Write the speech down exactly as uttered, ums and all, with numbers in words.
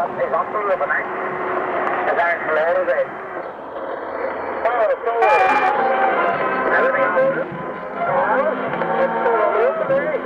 is off the rubberneck. The down floor of it. Forward, forward. Everything good? Oh, it's full of rubber,